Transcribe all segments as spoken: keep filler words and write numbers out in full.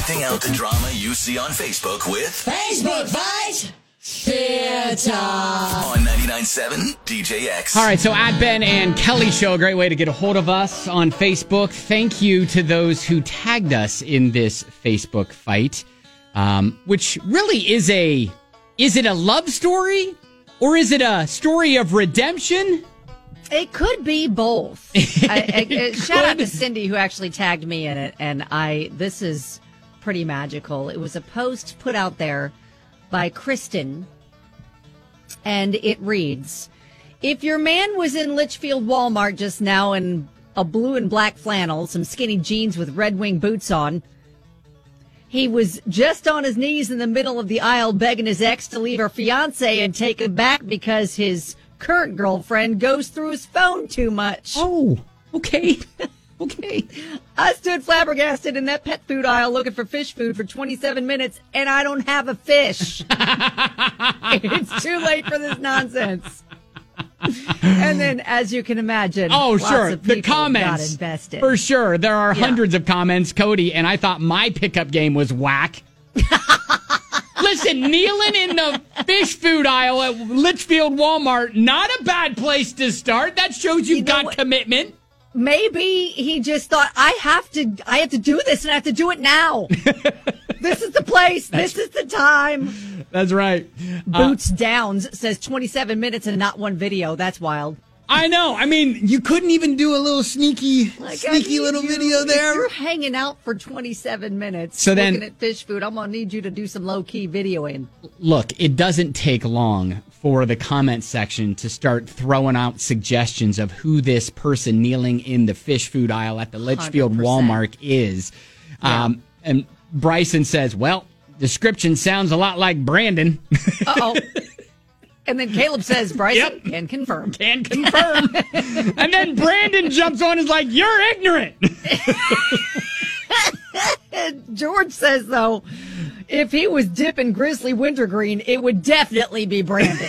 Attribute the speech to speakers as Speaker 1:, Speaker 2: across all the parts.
Speaker 1: Acting out the drama you see on Facebook with
Speaker 2: Facebook Fight Theater
Speaker 1: on ninety-nine point seven D J X.
Speaker 3: All right, so at Ben and Kelly Show, a great way to get a hold of us on Facebook. Thank you to those who tagged us in this Facebook fight, um, which really is a, is it a love story or is it a story of redemption?
Speaker 4: It could be both. I, I, shout out to Cindy who actually tagged me in it, and I. This is pretty magical. It was a post put out there by Kristen, and it reads, if your man was in Litchfield Walmart just now in a blue and black flannel, some skinny jeans with Red Wing boots on, he was just on his knees in the middle of the aisle begging his ex to leave her fiance and take him back because his current girlfriend goes through his phone too much.
Speaker 3: Oh, okay. Okay.
Speaker 4: I stood flabbergasted in that pet food aisle looking for fish food for twenty-seven minutes, and I don't have a fish. It's too late for this nonsense. And then, as you can imagine,
Speaker 3: oh,
Speaker 4: lots
Speaker 3: sure.
Speaker 4: of people
Speaker 3: the comments.
Speaker 4: got invested.
Speaker 3: For sure. There are
Speaker 4: Yeah.
Speaker 3: hundreds of comments, Cody, and I thought my pickup game was whack. Listen, kneeling in the fish food aisle at Litchfield Walmart, not a bad place to start. That shows you've
Speaker 4: You know
Speaker 3: got
Speaker 4: what?
Speaker 3: commitment.
Speaker 4: Maybe he just thought, I have to, I have to do this, and I have to do it now. This is the place. This is the time.
Speaker 3: That's right. Uh,
Speaker 4: Boots Downs says twenty-seven minutes and not one video. That's wild.
Speaker 3: I know. I mean, you couldn't even do a little sneaky,
Speaker 4: Like, I
Speaker 3: sneaky
Speaker 4: need
Speaker 3: little
Speaker 4: you-
Speaker 3: video
Speaker 4: If
Speaker 3: there.
Speaker 4: you're hanging out for twenty-seven minutes
Speaker 3: So then-
Speaker 4: looking at fish food, I'm going to need you to do some low-key videoing.
Speaker 3: Look, it doesn't take long for the comment section to start throwing out suggestions of who this person kneeling in the fish food aisle at the Litchfield
Speaker 4: one hundred percent.
Speaker 3: Walmart is.
Speaker 4: Yeah.
Speaker 3: Um, and Bryson says, well, description sounds a lot like Brandon.
Speaker 4: Uh-oh. And then Caleb says, Bryson
Speaker 3: Yep.
Speaker 4: can confirm.
Speaker 3: Can confirm. And then Brandon jumps on and is like, you're ignorant.
Speaker 4: George says, though, if he was dipping Grizzly Wintergreen, it would definitely be Brandon.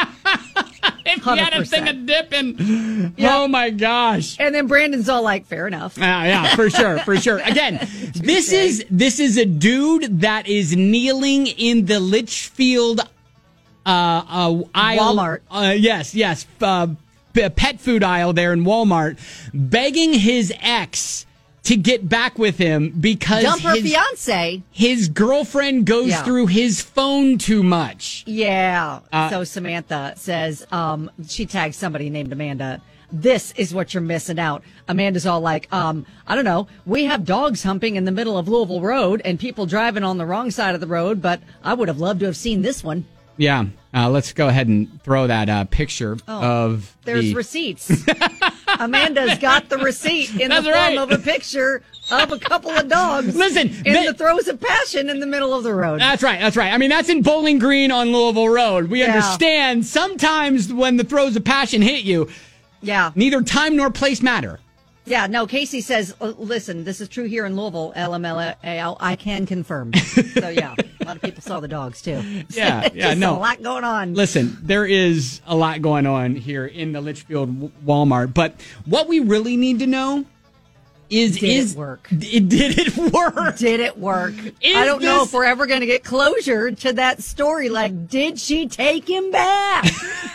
Speaker 3: If you had a thing of dipping.
Speaker 4: Yep.
Speaker 3: Oh, my gosh.
Speaker 4: And then Brandon's all like, fair enough.
Speaker 3: Uh, yeah, for sure, for sure. Again, this is this is a dude that is kneeling in the Litchfield uh, uh, aisle.
Speaker 4: Walmart.
Speaker 3: Uh, yes, yes. Uh, p- pet food aisle there in Walmart, begging his ex to get back with him because
Speaker 4: Dump her
Speaker 3: his,
Speaker 4: fiance.
Speaker 3: his girlfriend goes
Speaker 4: Yeah.
Speaker 3: through his phone too much.
Speaker 4: Yeah.
Speaker 3: Uh,
Speaker 4: so Samantha says, um, she tagged somebody named Amanda. This is what you're missing out. Amanda's all like, um, I don't know. We have dogs humping in the middle of Louisville Road and people driving on the wrong side of the road, but I would have loved to have seen this one.
Speaker 3: Yeah, uh, let's go ahead and throw that uh, picture
Speaker 4: Oh,
Speaker 3: of
Speaker 4: There's
Speaker 3: the...
Speaker 4: receipts. Amanda's got the receipt in
Speaker 3: That's
Speaker 4: the form
Speaker 3: right.
Speaker 4: of a picture of a couple of dogs.
Speaker 3: Listen,
Speaker 4: in
Speaker 3: they-
Speaker 4: the throes of passion in the middle of the road.
Speaker 3: That's right. That's right. I mean, that's in Bowling Green on Louisville Road. We
Speaker 4: Yeah.
Speaker 3: understand sometimes when the throes of passion hit you,
Speaker 4: Yeah.
Speaker 3: neither time nor place matter.
Speaker 4: Yeah, no, Casey says, "Uh, listen, this is true here in Louisville, L M L A L. I can confirm. So, yeah, a lot of people saw the dogs, too.
Speaker 3: Yeah, yeah,
Speaker 4: Just
Speaker 3: no.
Speaker 4: a lot going on.
Speaker 3: Listen, there is a lot going on here in the Litchfield w- Walmart, but what we really need to know is
Speaker 4: Did
Speaker 3: is
Speaker 4: it work?
Speaker 3: It, did it work?
Speaker 4: Did it work?
Speaker 3: Is
Speaker 4: I don't know
Speaker 3: this-
Speaker 4: if we're ever going to get closure to that story. Like, did she take him back?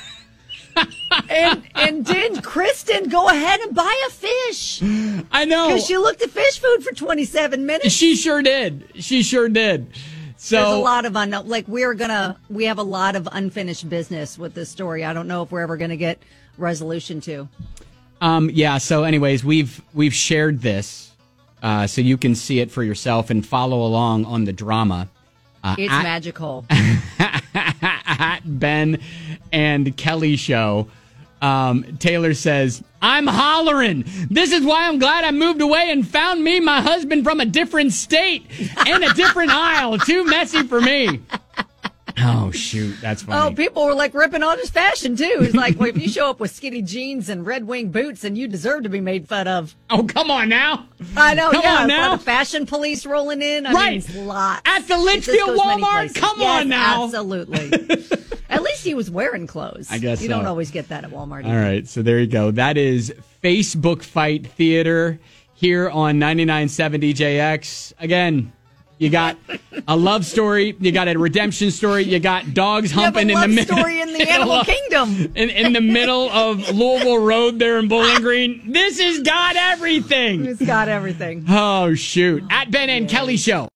Speaker 4: and and did Kristen go ahead and buy a fish?
Speaker 3: I know.
Speaker 4: Because she looked at fish food for twenty-seven minutes.
Speaker 3: She sure did. She sure did. So
Speaker 4: There's a lot of unknown. Like, we're gonna, we have a lot of unfinished business with this story. I don't know if we're ever gonna get resolution to.
Speaker 3: Um, yeah. So, anyways, we've we've shared this uh, so you can see it for yourself and follow along on the drama. Uh,
Speaker 4: It's
Speaker 3: at,
Speaker 4: magical.
Speaker 3: at Ben and Kelly show. Um, Taylor says, "I'm hollering. This is why I'm glad I moved away and found me my husband from a different state and a different aisle. Too messy for me." Oh, shoot. That's funny.
Speaker 4: Oh, people were like ripping on his fashion too. It's like, well, if you show up with skinny jeans and Red Wing boots, then you deserve to be made fun of.
Speaker 3: Oh, come on now.
Speaker 4: I know.
Speaker 3: Come
Speaker 4: yeah,
Speaker 3: on
Speaker 4: it's
Speaker 3: now.
Speaker 4: like the fashion police rolling in. I
Speaker 3: Right.
Speaker 4: mean, it's lots.
Speaker 3: At the
Speaker 4: It just
Speaker 3: Litchfield
Speaker 4: goes many
Speaker 3: Walmart?
Speaker 4: places.
Speaker 3: Come
Speaker 4: Yes,
Speaker 3: on now.
Speaker 4: Absolutely. At least he was wearing clothes.
Speaker 3: I guess
Speaker 4: you
Speaker 3: so.
Speaker 4: don't always get that at Walmart.
Speaker 3: All right, so there you go. That is Facebook Fight Theater here on ninety-nine point seven D J X. Again, You got a love story. You got a redemption story. You got dogs humping
Speaker 4: you have a
Speaker 3: in the
Speaker 4: love
Speaker 3: middle.
Speaker 4: story in the animal kingdom.
Speaker 3: In, in the middle of Louisville Road there in Bowling Green. This has got everything.
Speaker 4: It's got everything.
Speaker 3: Oh, shoot. At Ben and Kelly Show.